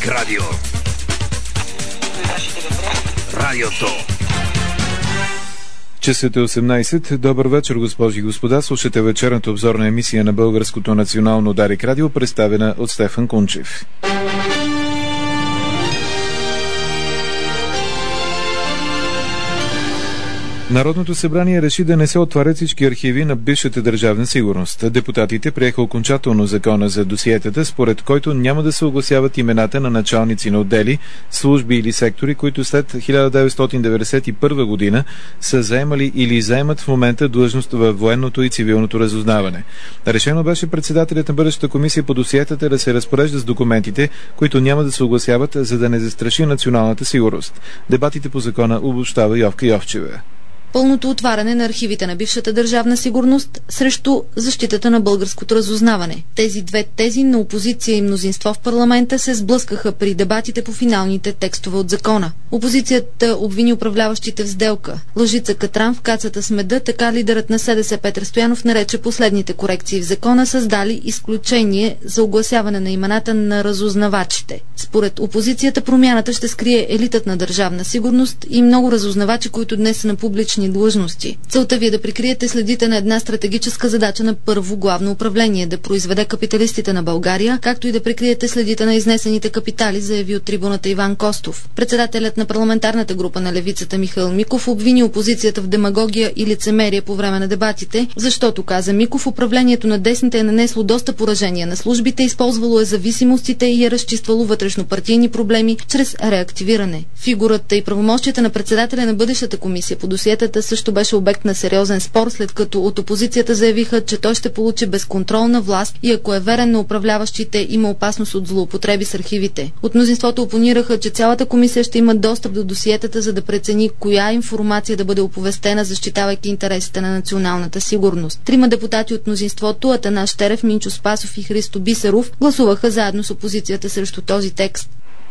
Дарик радио. Радиото. Часът е 18. Добър вечер, госпожи и господа. Слушате вечерната обзорна емисия на Българското национално Дарик радио, представена от Стефан Кунчев. Народното събрание реши да не се отварят всички архиви на бившата държавна сигурност. Депутатите приеха окончателно закона за досиетата, според който няма да се огласяват имената на началници на отдели, служби или сектори, които след 1991 година са заемали или заемат в момента длъжност във военното и цивилното разузнаване. Решено беше председателят на бъдещата комисия по досиетата да се разпорежда с документите, които няма да се огласяват, за да не застраши националната сигурност. Дебатите по закона обобщава Йовка Йовчева. Пълното отваряне на архивите на бившата държавна сигурност срещу защитата на българското разузнаване. Тези две тези на опозиция и мнозинство в парламента се сблъскаха при дебатите по финалните текстове от закона. Опозицията обвини управляващите в сделка. Лъжица Катран в кацата с меда, така лидерът на СДС Петър Стоянов нарече последните корекции в закона създали изключение за огласяване на имената на разузнавачите. Според опозицията промяната ще скрие елитът на държавна сигурност и много разузнавачи, които днес са на публични длъжности. Целта ви е да прикриете следите на една стратегическа задача на първо главно управление, да произведе капиталистите на България, както и да прикриете следите на изнесените капитали, заяви от трибуната Иван Костов. Председателят на парламентарната група на левицата Михаил Миков обвини опозицията в демагогия и лицемерие по време на дебатите, защото, каза Миков, управлението на десните е нанесло доста поражения на службите, използвало е зависимостите и е разчиствало вътрешнопартийни проблеми чрез реактивиране. Фигурата и правомощията на председателя на бъдещата комисия по досиетата също беше обект на сериозен спор, след като от опозицията заявиха, че той ще получи безконтролна власт и ако е верен на управляващите, има опасност от злоупотреби с архивите. От мнозинството опонираха, че цялата комисия ще има достъп до досиетата, за да прецени коя информация да бъде оповестена, защитавайки интересите на националната сигурност. Трима депутати от мнозинството, Атанас Щерев, Минчо Спасов и Христо Бисеров, гласуваха заедно с опозицията срещу този текст.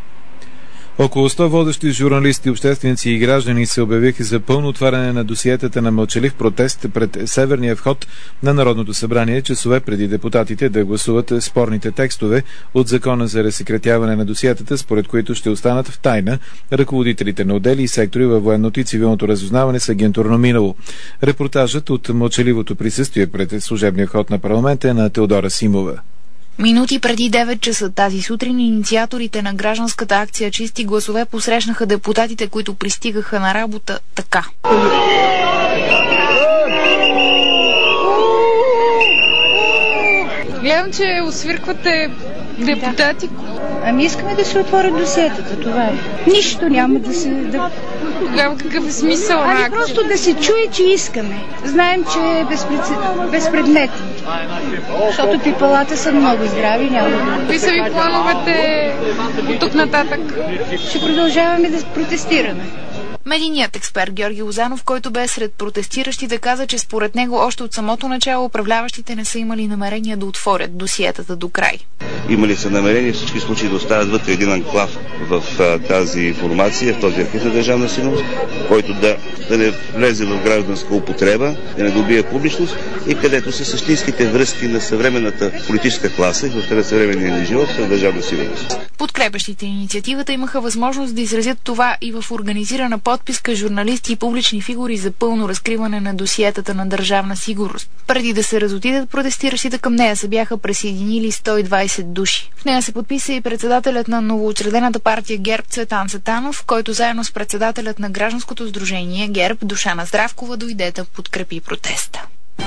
Около 100 водещи журналисти, общественици и граждани се обявиха за пълно отваряне на досиетата на мълчалив протест пред северния вход на Народното събрание, часове преди депутатите да гласуват спорните текстове от закона за разсекретяване на досиетата, според които ще останат в тайна ръководителите на отдели и сектори във военното и цивилното разузнаване с агентурно минало. Репортажът от мълчаливото присъствие пред служебния вход на парламента е на Теодора Симова. Минути преди 9 часа тази сутрин инициаторите на гражданската акция "Чисти гласове" посрещнаха депутатите, които пристигаха на работа така. Гледам, че освирквате депутати. Ами искаме да се отворят досиетата, това е. Нищо няма да се... Тогава какъв е смисъл? Ами просто да се чуе, че искаме. Знаем, че е безпредметно. Защото пипалата са много здрави, няма да... Какви са ви плановете от тук нататък? Ще продължаваме да протестираме. Медийният експерт Георги Лозанов, който бе сред протестиращите, каза, че според него още от самото начало управляващите не са имали намерение да отворят досиетата до край. Имали са намерение всички случаи да оставят вътре един анклав в тази информация, в този архив на държавна сигурност, който да не влезе в гражданска употреба, да не добие публичност и където са същинските връзки на съвременната политическа класа и в съвременния ни живот в държавна сигурност. Подкрепящите инициативата имаха възможност да изразят това и в организирана подписка журналисти и публични фигури за пълно разкриване на досиетата на държавна сигурност. Преди да се разотидат, протестиращите към нея се бяха присъединили 120 души. В нея се подписа и председателят на новоучредената партия ГЕРБ Цветан Цветанов, който заедно с председателят на гражданското сдружение ГЕРБ Душана Здравкова дойде да подкрепи протеста.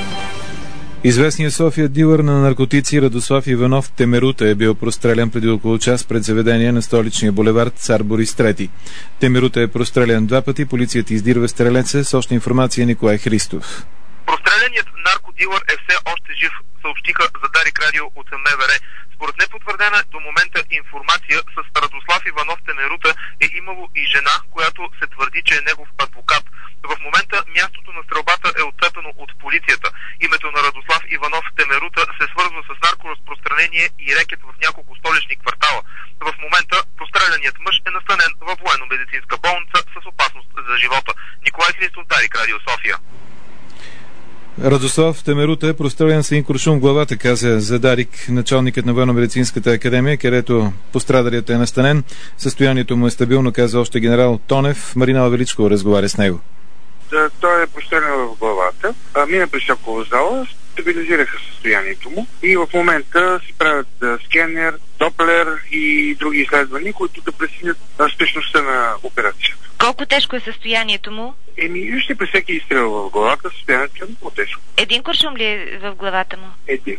Известният София дилър на наркотици Радослав Иванов Темерута е бил прострелян преди около час пред заведение на столичния булевард Цар Борис III. Темерута е прострелян 2 пъти, полицията издирва стрелеца. С още информация Николай Христов. Простреляният наркодилър е все още жив, съобщиха за Дарик радио от МВР. Според непотвърдена до момента информация, с Радослав Иванов Темерута е имало и жена, която се твърди, че е негов адвокат. В момента мястото на стрелбата е отцепено от полицията. Името на Радослав Иванов Темерута се свързва с наркоразпространение и рекет в няколко столични квартала. В момента простреляният мъж е настанен във военно-медицинска болница с опасност за живота. Николай Христов, Дарик радио София. Радослав Темерута е прострелян с един куршум в главата, каза за Дарик началникът на Военно-медицинската академия, където пострадалият е настанен. Състоянието му е стабилно, каза още генерал Тонев. Маринала Величко разговаря с него. Той е прострелян в главата, мина през шокова зала, стабилизираха състоянието му и в момента си правят скенер, доплер и други изследвания, които да преценят спешността на операцията. Колко тежко е състоянието му? Вижте, при всеки изстрел в главата състоянието е много тежко. Един куршум ли е в главата му? Един.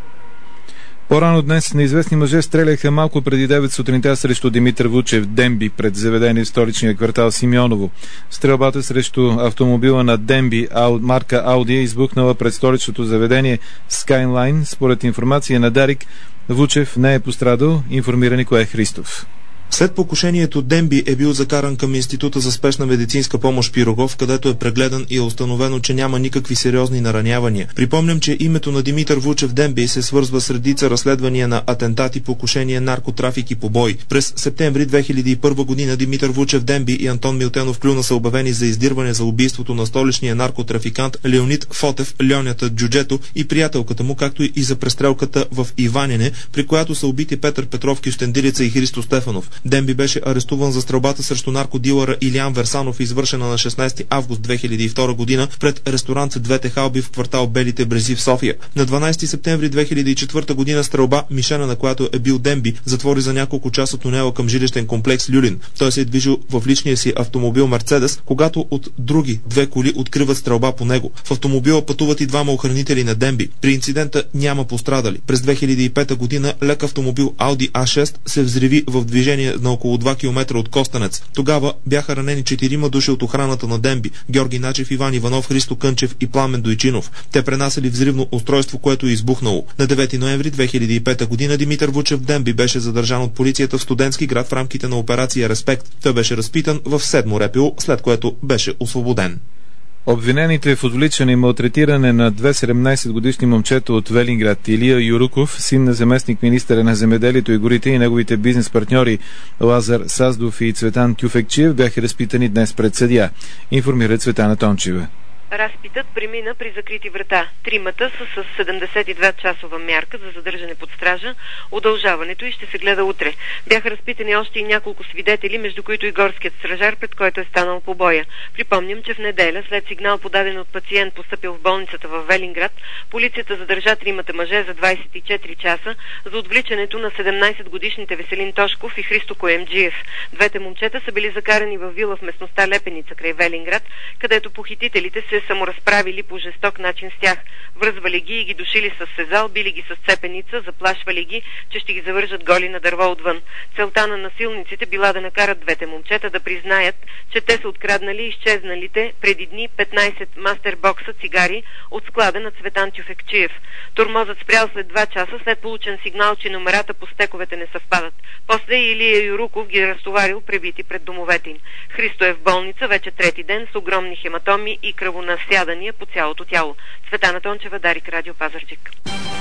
По-рано днес неизвестни мъже стреляха малко преди 9 сутринта срещу Димитър Вучев Демби пред заведение в столичния квартал Симеоново. Стрелбата срещу автомобила на Демби марка Ауди е избухнала пред столичното заведение Skyline. Според информация на Дарик, Вучев не е пострадал, информира Николай Христов. След покушението Демби е бил закаран към Института за спешна медицинска помощ Пирогов, където е прегледан и е установено, че няма никакви сериозни наранявания. Припомням, че името на Димитър Вучев Демби се свързва с редица разследвания на атентати, покушения, наркотрафик и побой. През септември 2001 година Димитър Вучев Демби и Антон Милтенов Клюна са обявени за издирване за убийството на столичния наркотрафикант Леонид Фотев, Льонята Джуджето и приятелката му, както и за престрелката в Иванине, при която са убити Петър Петров, Кюстендилица и Христо Стефанов. Демби беше арестуван за стрелбата срещу наркодилъра Илиян Версанов, извършена на 16 август 2002 година пред ресторант Двете халби в квартал Белите брези в София. На 12 септември 2004 година стрелба, мишена на която е бил Демби, затвори за няколко часа тунела към жилищен комплекс Люлин. Той се е движил в личния си автомобил Мерцедес, когато от други две коли откриват стрелба по него. В автомобила пътуват и двама охранители на Демби. При инцидента няма пострадали. През 2005 година лек автомобил Audi A6 се взриви в движение на около 2 км от Костенец. Тогава бяха ранени 4 души от охраната на Демби: Георги Начев, Иван Иванов, Христо Кънчев и Пламен Дойчинов. Те пренасели взривно устройство, което е избухнало. На 9 ноември 2005 година Димитър Вучев Демби беше задържан от полицията в Студентски град в рамките на операция Респект. Той беше разпитан в 7 РПУ, след което беше освободен. Обвинените в отвличане и малтретиране на 17-годишни момчета от Велинград Илия Юруков, син на заместник министъра на земеделието и горите, и неговите бизнес партньори Лазар Саздов и Цветан Тюфекчиев бяха разпитани днес пред съдия, информира Цветана Тончева. Разпитът премина при закрити врата. Тримата са с 72-часова мярка за задържане под стража. Удължаването и ще се гледа утре. Бяха разпитани още и няколко свидетели, между които и горският стражар, пред който е станал побоя. Припомням, че в неделя, след сигнал подаден от пациент, постъпил в болницата в Велинград, полицията задържа тримата мъже за 24 часа за отвличането на 17-годишните Веселин Тошков и Христо Коемджиев. Двете момчета са били закарани в вила в местността Лепеница край Велинград, където похитителите се саморазправили по жесток начин с тях. Връзвали ги и ги душили с сезал, били ги с цепеница, заплашвали ги, че ще ги завържат голи на дърво отвън. Целта на насилниците била да накарат двете момчета да признаят, че те са откраднали изчезналите преди дни 15 мастербокса цигари от склада на Цветан Тюфекчиев. Тормозът спрял след 2 часа, след получен сигнал, че номерата по стековете не съвпадат. После Илия Юруков ги разтоварил пребити пред домовете им. Христо е в болница вече трети ден с огромни хематоми и кръвонасядания по цялото тяло. Цветана Тончева, Дарик, Радио Пазарджик.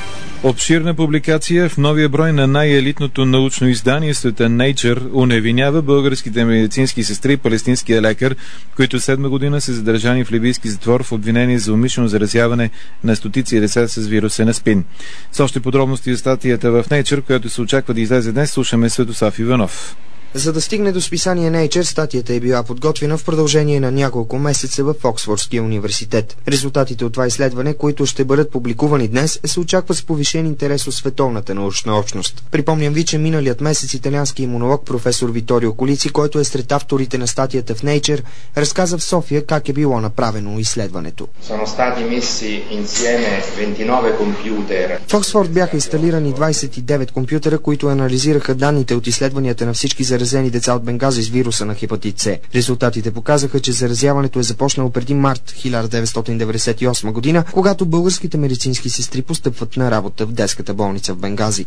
Обширна публикация в новия брой на най-елитното научно издание света Nature уневинява българските медицински сестри и палестинския лекар, които 7 година са задържани в либийски затвор в обвинение за умишлено заразяване на стотици деца с вируса на СПИН. С още подробности за статията в Nature, която се очаква да излезе днес, слушаме Светослав Иванов. За да стигне до списание Nature, статията е била подготвена в продължение на няколко месеца в Оксфордския университет. Резултатите от това изследване, които ще бъдат публикувани днес, се очакват с повишен интерес от световната научна общност. Припомням ви, че миналият месец италиански имунолог професор Виторио Колици, който е сред авторите на статията в Nature, разказа в София как е било направено изследването. В Оксфорд бяха инсталирани 29 компютъра, които анализираха данните от изследванията на всички заразени деца от Бенгази с вируса на хепатит С. Резултатите показаха, че заразяването е започнало преди март 1998 година, когато българските медицински сестри постъпват на работа в детската болница в Бенгази.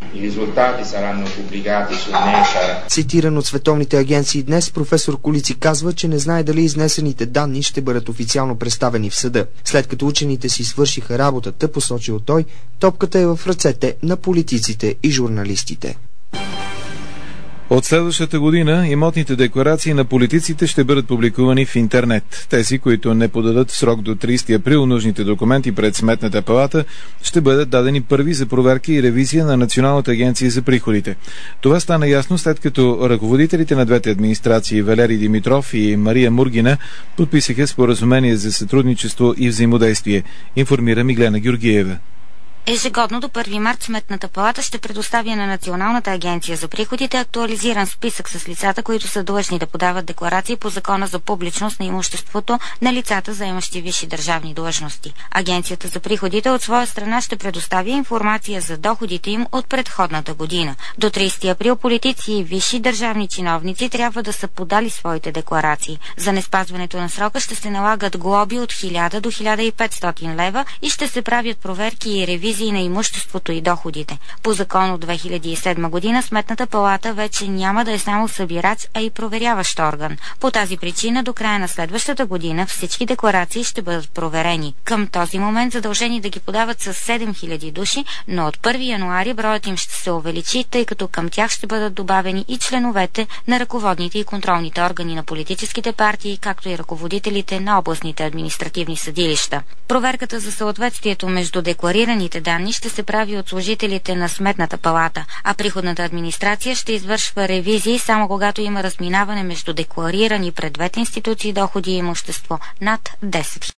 Цитиран от световните агенции днес, професор Колици казва, че не знае дали изнесените данни ще бъдат официално представени в съда. След като учените си свършиха работата, посочил той, топката е в ръцете на политиците и журналистите. От следващата година имотните декларации на политиците ще бъдат публикувани в интернет. Тези, които не подадат в срок до 30 април нужните документи пред Сметната палата, ще бъдат дадени първи за проверка и ревизия на Националната агенция за приходите. Това стана ясно след като ръководителите на двете администрации Валери Димитров и Мария Мургина подписаха споразумение за сътрудничество и взаимодействие, информира Миглена Георгиева. Ежегодно до 1 март Сметната палата ще предоставя на Националната агенция за приходите актуализиран списък с лицата, които са длъжни да подават декларации по Закона за публичност на имуществото на лицата, заемащи висши държавни длъжности. Агенцията за приходите от своя страна ще предоставя информация за доходите им от предходната година. До 30 април политици и висши държавни чиновници трябва да са подали своите декларации. За неспазването на срока ще се налагат глоби от 1000 до 1500 лева и ще се правят проверки и ревизии на имуществото и доходите. По закон от 2007 година Сметната палата вече няма да е само събирач, а и проверяващ орган. По тази причина до края на следващата година всички декларации ще бъдат проверени. Към този момент задължени да ги подават с 7000 души, но от 1 януари броят им ще се увеличи, тъй като към тях ще бъдат добавени и членовете на ръководните и контролните органи на политическите партии, както и ръководителите на областните административни съдилища. Проверката за съответствието между декларираните данни ще се прави от служителите на Сметната палата, а приходната администрация ще извършва ревизии само когато има разминаване между декларирани пред двете институции доходи и имущество над 10 000.